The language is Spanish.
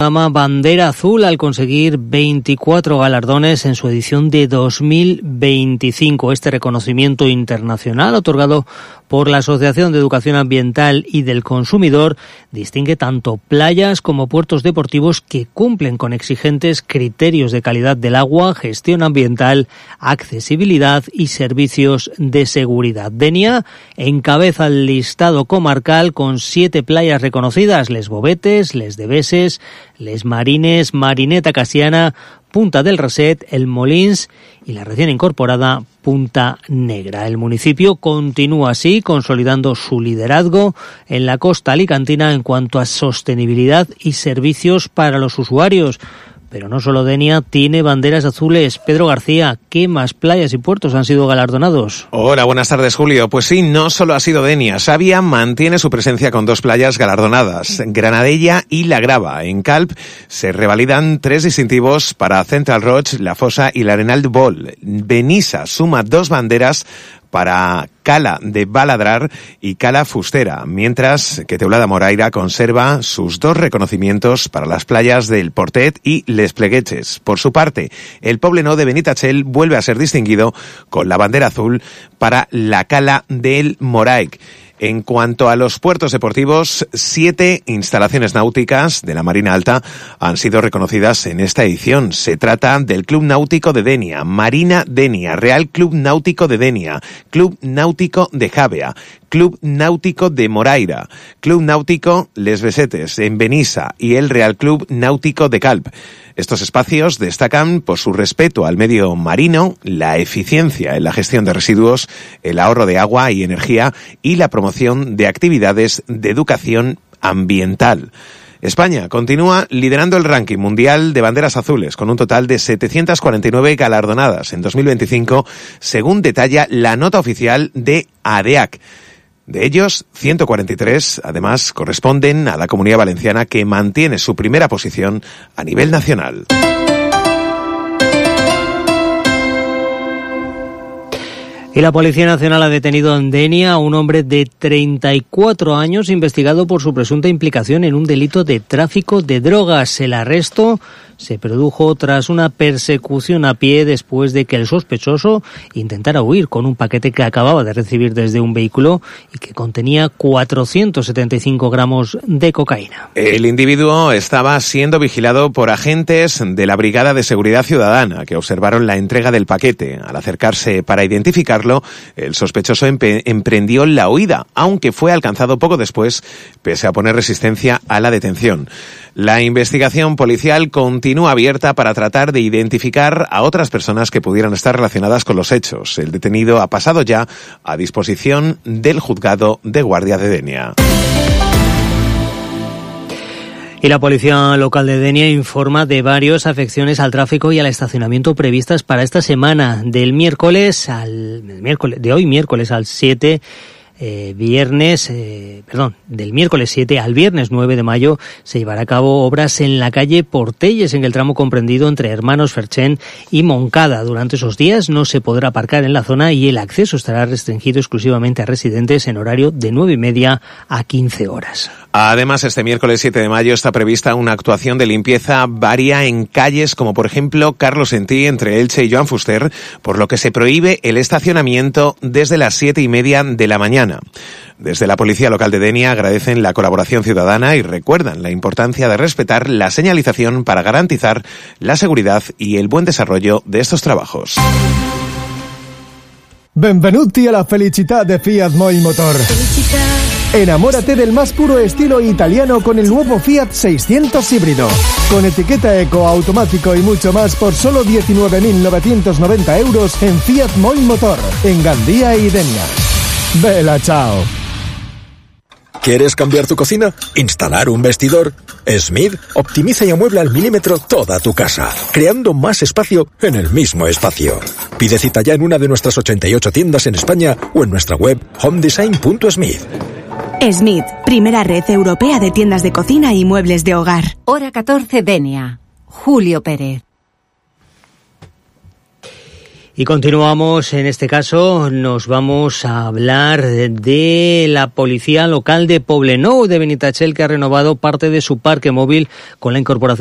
programa Bandera Azul al conseguir 24 galardones en su edición de 2025. Este reconocimiento internacional, otorgado por la Asociación de Educación Ambiental y del Consumidor, distingue tanto playas como puertos deportivos que cumplen con exigentes criterios de calidad del agua, gestión ambiental, accesibilidad y servicios de seguridad. Denia encabeza el listado comarcal con 7 playas reconocidas: Les Bovetes, Les Deveses, Les Marines, Marineta Casiana, Punta del Reset, El Molins y la recién incorporada Punta Negra. El municipio continúa así consolidando su liderazgo en la costa alicantina en cuanto a sostenibilidad y servicios para los usuarios. Pero no solo Denia tiene banderas azules. Pedro García, ¿qué más playas y puertos han sido galardonados? Hola, buenas tardes, Julio. Pues sí, no solo ha sido Denia. Savia mantiene su presencia con 2 playas galardonadas, Granadella y La Grava. En Calp se revalidan 3 distintivos para Central Roig, La Fosa y la Arenal de Bol. Benissa suma 2 banderas para Cala de Baladrar y Cala Fustera, mientras que Teulada Moraira conserva sus 2 reconocimientos para las playas del Portet y Les Plegueches. Por su parte, el Poblenou de Benitachell vuelve a ser distinguido con la bandera azul para la Cala del Moraic. En cuanto a los puertos deportivos, 7 instalaciones náuticas de la Marina Alta han sido reconocidas en esta edición. Se trata del Club Náutico de Denia, Marina Denia, Real Club Náutico de Denia, Club Náutico de Javea, Club Náutico de Moraira, Club Náutico Les Besetes en Benissa y el Real Club Náutico de Calp. Estos espacios destacan por su respeto al medio marino, la eficiencia en la gestión de residuos, el ahorro de agua y energía y la promoción de actividades de educación ambiental. España continúa liderando el ranking mundial de banderas azules con un total de 749 galardonadas en 2025, según detalla la nota oficial de ADEAC. De ellos, 143, además, corresponden a la Comunidad Valenciana, que mantiene su primera posición a nivel nacional. Y la Policía Nacional ha detenido en Denia a un hombre de 34 años investigado por su presunta implicación en un delito de tráfico de drogas. El arresto se produjo tras una persecución a pie después de que el sospechoso intentara huir con un paquete que acababa de recibir desde un vehículo y que contenía 475 gramos de cocaína. El individuo estaba siendo vigilado por agentes de la Brigada de Seguridad Ciudadana que observaron la entrega del paquete. Al acercarse para identificarlo, el sospechoso emprendió la huida, aunque fue alcanzado poco después, pese a poner resistencia a la detención. La investigación policial continúa abierta para tratar de identificar a otras personas que pudieran estar relacionadas con los hechos. El detenido ha pasado ya a disposición del juzgado de guardia de Denia. Y la policía local de Denia informa de varias afecciones al tráfico y al estacionamiento previstas para esta semana, de hoy miércoles al 7. Del miércoles 7 al viernes 9 de mayo se llevará a cabo obras en la calle Portelles, en el tramo comprendido entre Hermanos Ferchén y Moncada. Durante esos días no se podrá aparcar en la zona y el acceso estará restringido exclusivamente a residentes en horario de 9:30 a 15 horas. Además, este miércoles 7 de mayo está prevista una actuación de limpieza varia en calles como por ejemplo Carlos Sentí entre Elche y Joan Fuster, por lo que se prohíbe el estacionamiento desde las 7:30 de la mañana. Desde la Policía Local de Denia agradecen la colaboración ciudadana y recuerdan la importancia de respetar la señalización para garantizar la seguridad y el buen desarrollo de estos trabajos. Benvenuti a la felicità de Fiat Moll Motor. Enamórate del más puro estilo italiano con el nuevo Fiat 600 híbrido. Con etiqueta eco, automático y mucho más por solo 19.990 euros en Fiat Moll Motor, en Gandía y Denia. Bella ciao. ¿Quieres cambiar tu cocina? ¿Instalar un vestidor? Smith optimiza y amuebla al milímetro toda tu casa, creando más espacio en el mismo espacio. Pide cita ya en una de nuestras 88 tiendas en España o en nuestra web homedesign.smith. Smith, primera red europea de tiendas de cocina y muebles de hogar. Hora 14, Denia. Julio Pérez. Y continuamos, en este caso nos vamos a hablar de la Policía Local de Poblenou de Benitachell, que ha renovado parte de su parque móvil con la incorporación